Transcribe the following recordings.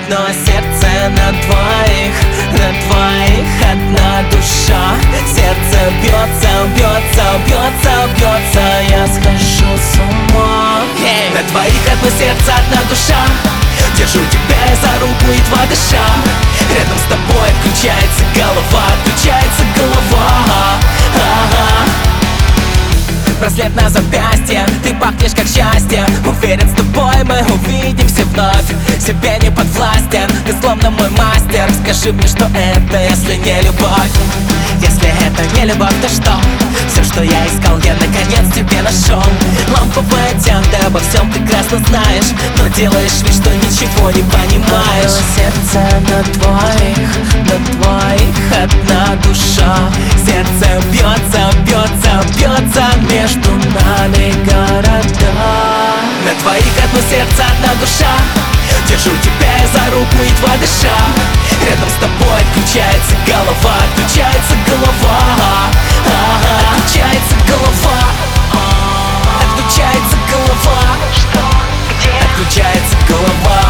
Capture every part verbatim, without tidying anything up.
одно сердце на двоих, на двоих одна душа. Сердце бьется, бьется, бьется, бьется, я схожу с ума. Hey! На двоих одно сердце, одна душа. Держу тебя за руку, едва дыша. Рядом с тобой отключается голова, отключается голова. Ага. Браслет на запястье, ты пахнешь как счастье. Уверен, с тобой мы увидимся вновь. Себе не подвластен, ты словно мой мастер. Скажи мне, что это, если не любовь? Если это не любовь, то что? Все, что я искал, я наконец тебе нашел. Ламповая тем, ты обо всем прекрасно знаешь, но делаешь вид, что ничего не понимаешь. Сердце на двоих, на двоих одна душа. Сердце бьется, бьется, бьется между нами города. На двоих одно сердце, одна душа. Держу тебя за руку, едва дыша. Рядом с тобой отключается голова, отключается голова. Ага. Отключается голова. Отключается голова. Отключается голова.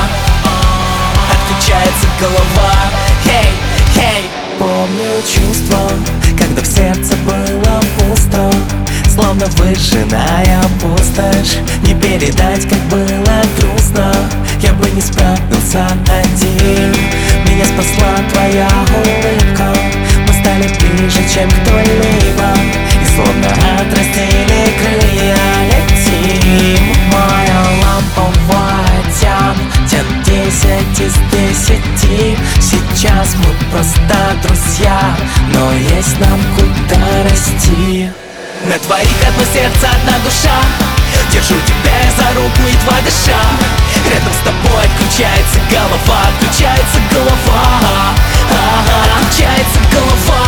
Отключается голова. Хей, хей. Помню чувство, когда в сердце было пусто, словно выжженная пустошь. Не передать, как было грустно. Я бы не справился один. Меня спасла твоя улыбка. Мы стали ближе, чем кто-либо, и словно отрастили крылья летим. Моя ламповая тян, тян десять из десяти. Сейчас мы просто друзья, но есть нам куда расти. На двоих одно сердце, одна душа. Держу тебя за руку, едва дыша. Рядом с тобой отключается голова, отключается голова. Ага. Отключается голова.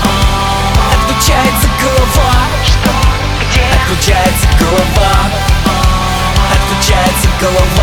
Отключается голова. Отключается голова. Отключается голова.